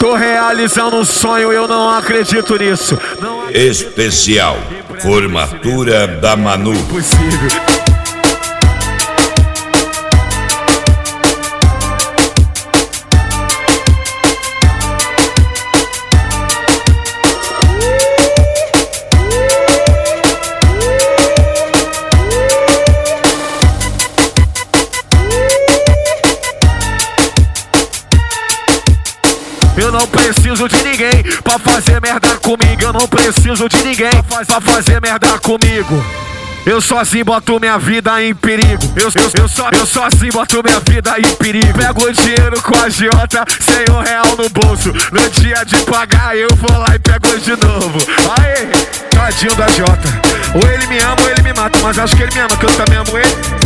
Tô realizando um sonho, eu não acredito nisso. Especial Formatura da Manu. Impossível. Eu não preciso de ninguém pra fazer merda comigo. Eu não preciso de ninguém pra fazer merda comigo. Eu sozinho boto minha vida em perigo. Eu sozinho boto minha vida em perigo. Pego o dinheiro com a agiota, R$100 no bolso. No dia de pagar eu vou lá e pego de novo. Aê, tadinho da Jota. Ou ele me ama ou ele me mata, mas acho que ele me ama, que eu também amo ele.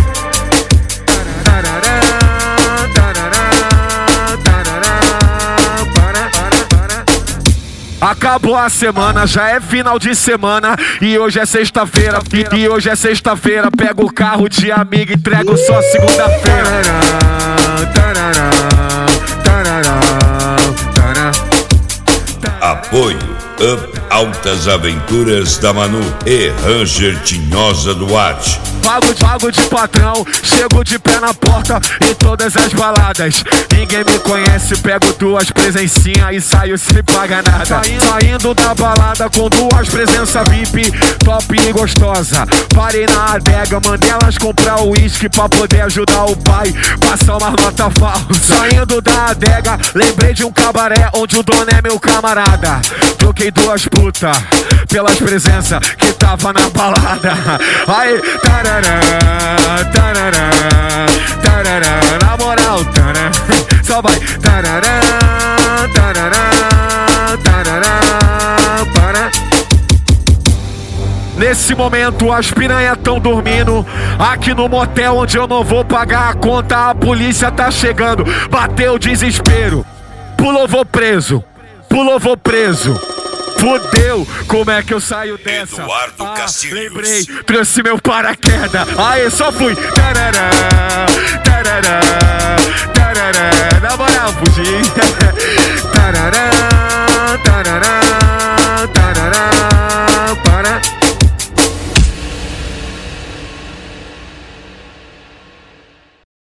Acabou a semana, já é final de semana. E hoje é sexta-feira, e hoje é sexta-feira. Pego o carro de amigo e entrego só segunda-feira. Apoio Up Altas Aventuras da Manu e Ranger Tinhosa Duarte. Pago de patrão, chego de pé na porta em todas as baladas. Ninguém me conhece, pego duas presencinhas e saio sem pagar nada. Saindo da balada com duas presenças VIP, top e gostosa. Parei na adega, mandei elas comprar o uísque pra poder ajudar o pai, passar uma nota falsa. Saindo da adega, lembrei de um cabaré onde o dono é meu camarada. Troquei duas putas pelas presenças que tava na balada. Aí, tarará, tarará, tarará, na moral, tarará, só vai, tarará, tarará, tarará, para. Nesse momento as piranhas tão dormindo aqui no motel onde eu não vou pagar a conta. A polícia tá chegando, bateu o desespero. Pulou, vou preso, pulou, vou preso. Fudeu, como é que eu saio dessa? Eduardo Castilhos. Lembrei, trouxe meu paraquedas. Aí, só fui. Tarará, tarará, tarará. Na moral, fugi.